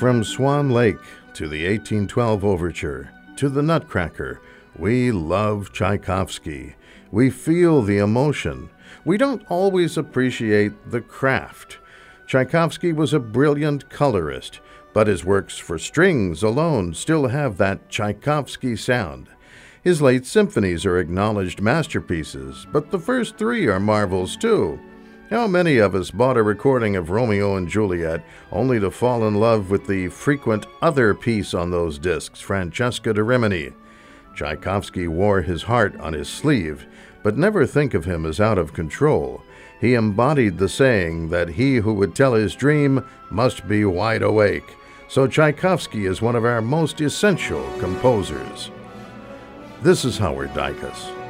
From Swan Lake to the 1812 Overture to the Nutcracker, we love Tchaikovsky. We feel the emotion. We don't always appreciate the craft. Tchaikovsky was a brilliant colorist, but his works for strings alone still have that Tchaikovsky sound. His late symphonies are acknowledged masterpieces, but the first three are marvels too. How many of us bought a recording of Romeo and Juliet only to fall in love with the frequent other piece on those discs, Francesca da Rimini? Tchaikovsky wore his heart on his sleeve, but never think of him as out of control. He embodied the saying that he who would tell his dream must be wide awake. So Tchaikovsky is one of our most essential composers. This is Howard Dicus.